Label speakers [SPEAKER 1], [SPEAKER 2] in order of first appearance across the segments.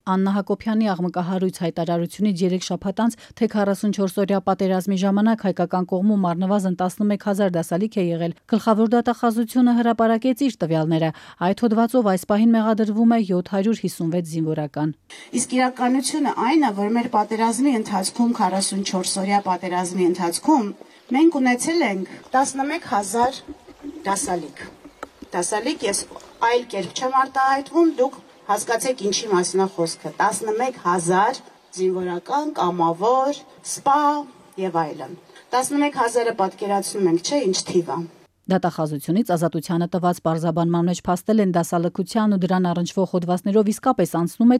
[SPEAKER 1] Աննա Հակոբյանի աղմկահարույց հայտարարությունից 3 շաբաթ անց, թե 44-օրյա պատերազմի ժամանակ հայկական կողմում առնվազն 11,000 դասալիկ է եղել, գլխավոր դատախազությունը հրապարակեց իր տվյալները։ Այդ հոդվածով այս պահին մեղադրվում է 756 զինվորական։
[SPEAKER 2] Իսկ իրականությունը այն է, որ մեր պատերազմի ընթացքում 44-օրյա պատերազմի ընթացքում մենք ունեցել ենք 11,000 դասալիկ։ Դասալիկ ես այլ կերպ չեմ արտահայտվում, դուք հասկացեք ինչի մասին է խոսքը, 11,000 զինվորական, կամավոր, սպա եւ այլն։ 11,000-ը պատկերացնում ենք, չէ, ինչ թիվ է։
[SPEAKER 1] Դատախազությունից ազատությանը տված պարզաբանման մեջ փաստել են դասալքության ու դրան առնչվող հոդվածներով իսկապես անցնում է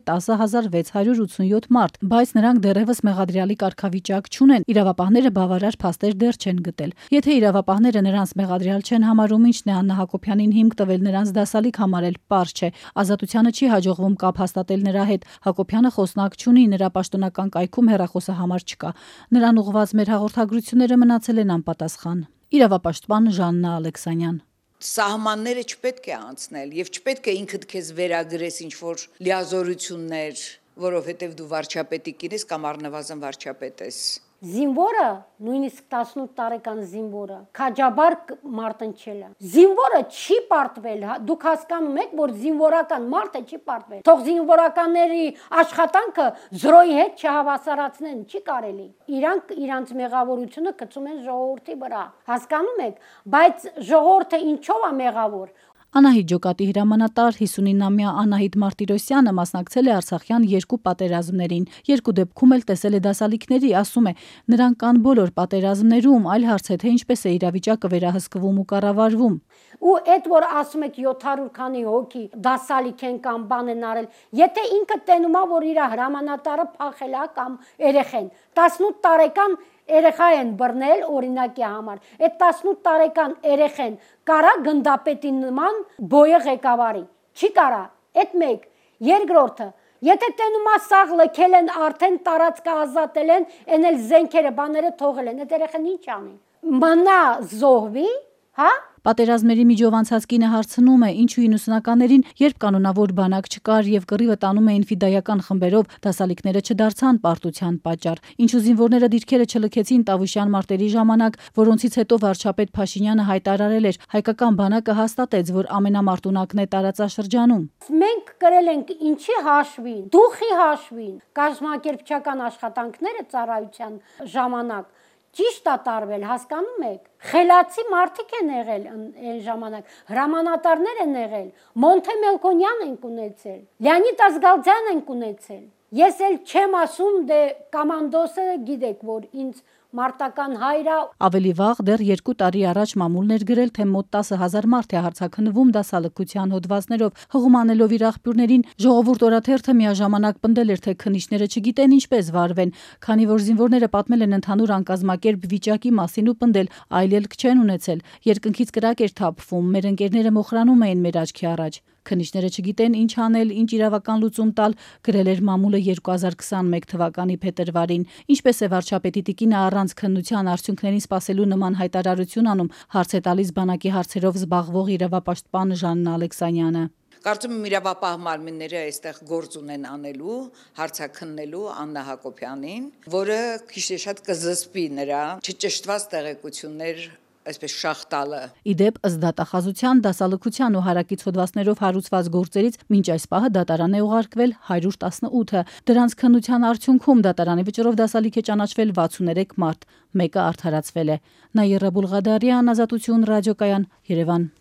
[SPEAKER 1] 10,687 մարդ, բայց նրանք դեռևս մեղադրյալի կարգավիճակ չունեն, իրավապահները բավարար փաստեր դեռ չեն գտել։ Եթե իրավապահները նրանց մեղադրյալ չեն համարում, ինչն է Աննա Հակոբյանին հիմք տվել նրանց դասալիկ համարել, պարզ չէ։ Ազատությանը չի հաջողվում կապ հաստատել նրա հետ։ Հակոբյանը խոսնակ չունի, նրա պաշտոնական կայքում հեռախոսահամար չկա։ Նրան ուղղված մեր հաղորդագրությունները մնացել են անպատասխան։ Իրավապաշտպան Ժաննա Ալեքսանյան
[SPEAKER 3] Սահմանները չպետք է անցնել եւ չպետք է ինքդ քեզ վերագրես ինչ-որ լիազորություններ, որովհետեւ դու վարչապետի կին ես կամ առնվազն վարչապետ ես։
[SPEAKER 4] Զինվորը, նույնիսկ 18 տարեկան զինվորը, քաջաբար մարտնչել է։ Զինվորը չի պարտվել, դուք հասկանում եք, որ զինվորական մարդը չի պարտվել։ Թող զինվորականների աշխատանքը զրոյի հետ չհավասարացնեն, չի կարելի։ Իրանք իրանց մեղավորությունը գցում են ժողովրդի վրա։ Հասկանում եք, բայց ժողովուրդը ինչով է մեղավոր։
[SPEAKER 1] Անահիտ ջոկատի հրամանատար 59-ամյա Անահիտ Մարտիրոսյանը մասնակցել է Արցախյան 2 պատերազմներին։ Երկու դեպքում էլ տեսել է դասալիկների, ասում է, նրանք կան բոլոր պատերազմներում, այլ հարց է, թե ինչպես է իրավիճակը վերահսկվում ու կառավարվում։
[SPEAKER 4] Ու այդ որ ասում եք 700 քանի հոգի դասալիկ են կամ բան են արել, եթե ինքը տենում է, որ իր հրամանատարը փախել է կամ երեխեն, 18 տարեկան երեխա են բռնել օրինակի համար։ Այդ 18 տարեկան երեխեն կարա գնդապետի նման բոյը ղեկավարի։ Չի կարա։ Այդ մեկ։ Երկրորդը, եթե տենում է սաղ լքել են, արդեն տարածքը ազատել են, այն էլ զենքերը, բաները թողել են, այդ երեխան ինչ անի։ Մնա զոհվի, հա։
[SPEAKER 1] Պատերազմների միջով անցած կինը հարցնում է, ինչու 90-ականներին, երբ կանոնավոր բանակ չկար եւ կռիվը տանում էին ֆիդայական խմբերով, դասալիկները չդարձան պարտության պատճառ, ինչու զինվորները դիրքերը չլքեցին Տավուշյան մարտերի ժամանակ, որոնցից հետո վարչապետ Փաշինյանը հայտարարել էր, հայկական բանակը հաստատեց, որ ամենամարտունակն է տարածաշրջանում։
[SPEAKER 4] Մենք կրել ենք ինչի հաշվին, դուխի հաշվին, կազմակերպչական աշխատանքները ծառայության ժամանակ ճիշտ է տարվել, հասկանում եք։ Խելացի մարդիկ են եղել այն ժամանակ, հրամանատարներ են եղել, Մոնթե Մելքոնյան են ունեցել, Լեոնիդ Ազգալձյան են ունեցել։ Ես էլ չեմ ասում, դե կոմանդոսը գիտեք, որ ինձ մարտական հայրը։
[SPEAKER 1] Ավելի վաղ դեռ 2 տարի առաջ մամուլն էր գրել, թե մոտ 10,000 մարդ է հարձակնվում դասալքության հոդվածներով, հղումանելով իր աղբյուրներին, ժողովուրդ օրաթերթը միաժամանակ պնդել էր, թե քննիչները չգիտեն ինչպես վարվեն, քանի որ զինվորները պատմել են ընդհանուր անկազմակերպ վիճակի մասին ու պնդել, այլ ելք չեն ունեցել, երկնքից կրակ էր թափվում, մեր ընկերները մոխրանում էին մեր աչքի առաջ։ Քննիչները չգիտեն ինչ անել, ինչ իրավական լուծում տալ, գրել էր մամուլը 2021 թվականի փետրվարին։ Ինչպես է վարչապետի տիկինը առանց քննության արդյունքներին սպասելու նման հայտարարություն անում, հարց է տալիս բանակի հարցերով զբաղվող իրավապաշտպան Ժաննա Ալեքսանյանը։
[SPEAKER 3] Կարծում եմ իրավապահ մարմինները այստեղ գործ ունեն անելու, հարցաքննելու Աննա Հակոբյանին, որը քիչ-շատ կզսպի նրա չճշտված տեղեկություններ այսպես շախտալը։
[SPEAKER 1] Իդեպ ըստ դատախազության, դասալքության ու հարակից հոդվածներով հարուցված գործերից մինչ այս պահը դատարան է ուղարկվել 118-ը։ Դրանց քննության արդյունքում դատարանի վճռով դասալիք է ճանաչվել 63 մարդ, մեկը արդարացվել է։ Նաիրա Բուլղադարյան, Ազատություն ռադիոկայան, Երևան։